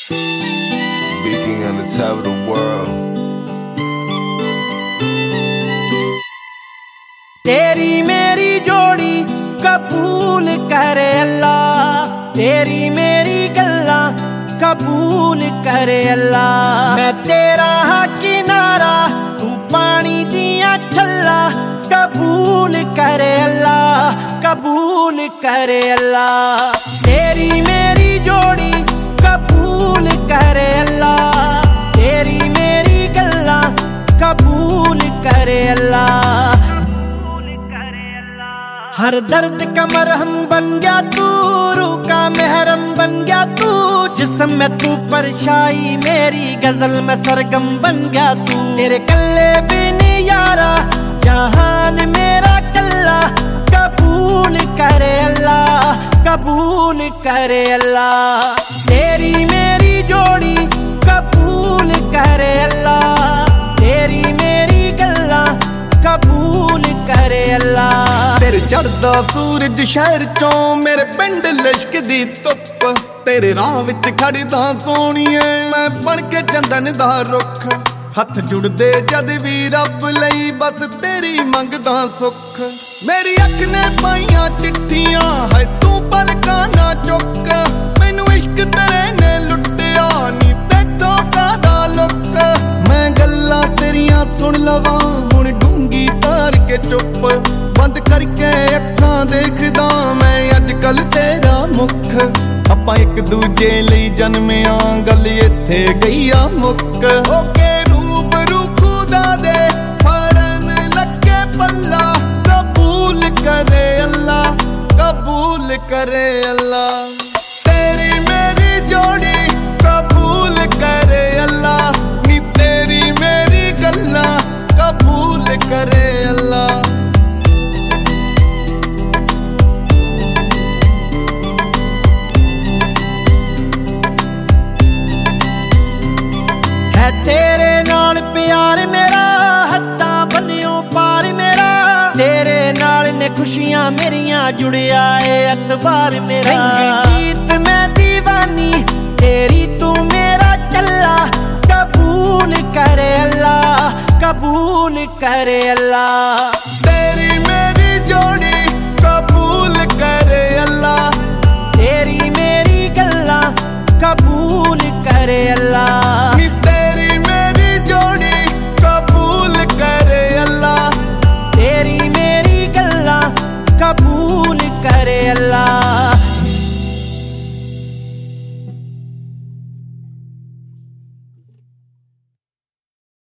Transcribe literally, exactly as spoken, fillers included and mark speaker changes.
Speaker 1: Speaking on the top of the world.
Speaker 2: तेरी मेरी जोड़ी कबूल करे अल्लाह, तेरी मेरी गल्ला कबूल करे अल्लाह। मैं तेरा हाँ किनारा, तू पानी दिया छल्ला, कबूल करे अल्लाह, कबूल करे अल्लाह। तेरी मेरी जोड़ी कबूल करे अल्लाह, तेरी मेरी गल्ला कबूल करे अल्लाह। हर दर्द का मरहम बन गया तू, रूह का महरम बन गया तू, जिस्म में तू परछाई मेरी गजल में सरगम बन गया तू। तेरे कल्ले भी नहीं यारा जहान मेरा कल्ला, कबूल करे अल्लाह, कबूल करे अल्लाह। तेरी मेरी जोड़ी कबूल करे अल्लाह, तेरी मेरी गल्ला कबूल करे अल्लाह।
Speaker 3: तेरे चढ़दा सूरज शहर चों मेरे पिंड लिशकदी धुप, तेरे राह विच खड़दा सोहणीए मैं बन के चंदन दा रुख। हथ जुड़दे जद भी रब लई बस तेरी मंगदा सुख। मेरी अख ने पाइयां चिट्ठियां है तू पलकां ना चुक, मैनू इश्क तेरे ने लुटिया नी तैथों कादा लुक। मैं गल्लां तेरियां सुन लवां हुण डूंगी तार के चुप, बंद करके अखां देखदा मैं अजकल तेरा मुख। आपां एक दूजे लई जन्मिया गल इत्थे गई आ मुक। ओके रूबरू खुदा दे फड़न लगे पल्ला, कबूल करे अल्लाह, कबूल करे अल्लाह। तेरी मेरी जोड़ी कबूल करे अल्लाह, नी तेरी मेरी गल्ला कबूल करे अल्लाह।
Speaker 2: तेरे नाल प्यार मेरा हद्दां बन्नियों पार मेरा, तेरे नाल ने खुशियां मेरियां जुड़िया है अतबार मेरा। संगीत में दीवानी तेरी तू मेरा चल्ला, कबूल करे अल्लाह, कबूल करे अल्लाह।